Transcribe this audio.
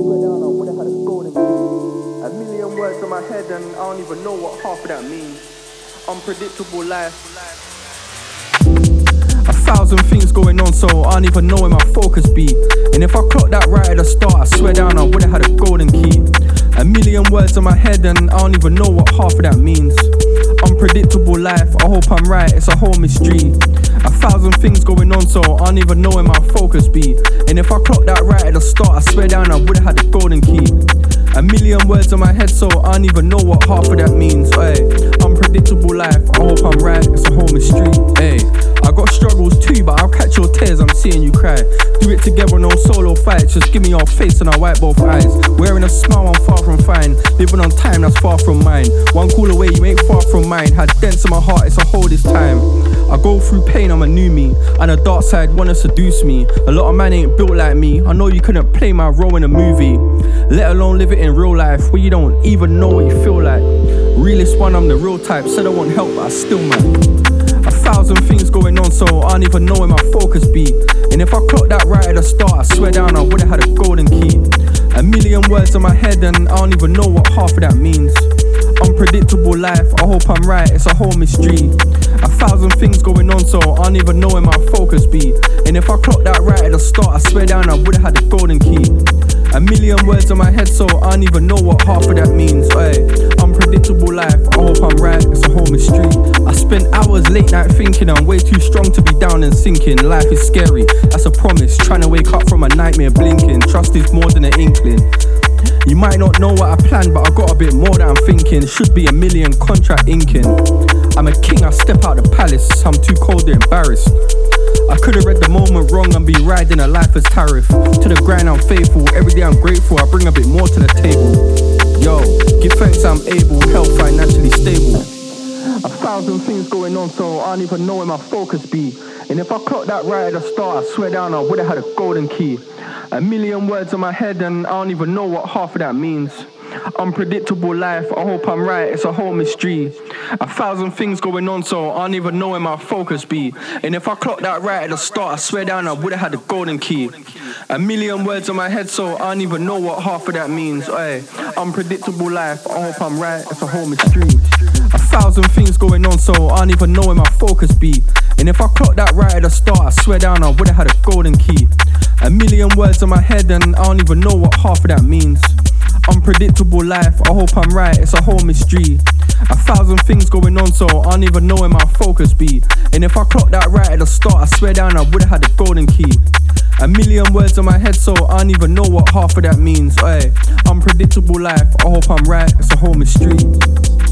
A million words in my head and I don't even know what half of that means. Unpredictable life. 1,000 things going on, so I don't even know where my focus be. And if I clocked that right at the start, I swear down I would've had a golden key. A million words in my head and I don't even know what half of that means. Unpredictable life, I hope I'm right, it's a whole mystery. 1,000 things going on, so I don't even know where my focus be. And if I clocked that right at the start, I swear down I would've had a golden key. A million words in my head, so I don't even know what half of that means. Ay, unpredictable life, I hope I'm right, it's a whole mystery. Ay, I got struggles too, but I'll catch your tears, I'm seeing you cry. Do it together, no solo fights, just give me your face and I'll wipe both eyes. Wearing a smile, I'm far from fine. Living on time, that's far from mine. One call away, you ain't far from mine. Had dents in my heart, it's a hole this time. I go through pain, I'm a new me, and the dark side wanna seduce me. A lot of man ain't built like me, I know you couldn't play my role in a movie, let alone live it in real life, where you don't even know what you feel like. Realest one, I'm the real type, said I won't help, but I still man. 1,000 things going on, so I don't even know where my focus be. And if I clocked that right at the start, I swear down I would've had a golden key. A million words in my head and I don't even know what half of that means. Unpredictable life, I hope I'm right, it's a whole mystery. 1,000 things going on, so I don't even know where my focus be. And if I clocked that right at the start, I swear down I would've had a golden key. A million words in my head, so I don't even know what half of that means. Ay, unpredictable life, I hope I'm right, it's a whole mystery. I spent hours late night thinking I'm way too strong to be down and sinking. Life is scary, that's a promise. Trying to wake up from a nightmare blinking. Trust is more than an inkling. You might not know what I planned, but I got a bit more that I'm thinking. Should be a million contract inking. I'm a king, I step out the palace. I'm too cold, they're embarrassed. I could've read the moment wrong and be riding a life as tariff. To the grind I'm faithful, every day I'm grateful, I bring a bit more to the table. Yo, give thanks I'm able, health financially stable. 1,000 things going on, so I don't even know where my focus be. And if I clocked that right at the start, I swear down I would've had a golden key. A million words in my head and I don't even know what half of that means. Unpredictable life, I hope I'm right, it's a whole mystery. 1,000 things going on, so I don't even know where my focus be. And if I clocked that right at the start, I swear down I would've had a golden key. A million words in my head, so I don't even know what half of that means. Ay, unpredictable life, I hope I'm right, it's a whole mystery. 1,000 things going on, so I don't even know where my focus be. And if I clocked that right at the start, I swear down I would've had a golden key. A million words in my head and I don't even know what half of that means. Unpredictable life, I hope I'm right, it's a whole mystery. 1,000 things going on, so I don't even know where my focus be. And if I clocked that right at the start, I swear down I would've had a golden key. A million words in my head, so I don't even know what half of that means. Ay, unpredictable life, I hope I'm right, it's a whole mystery.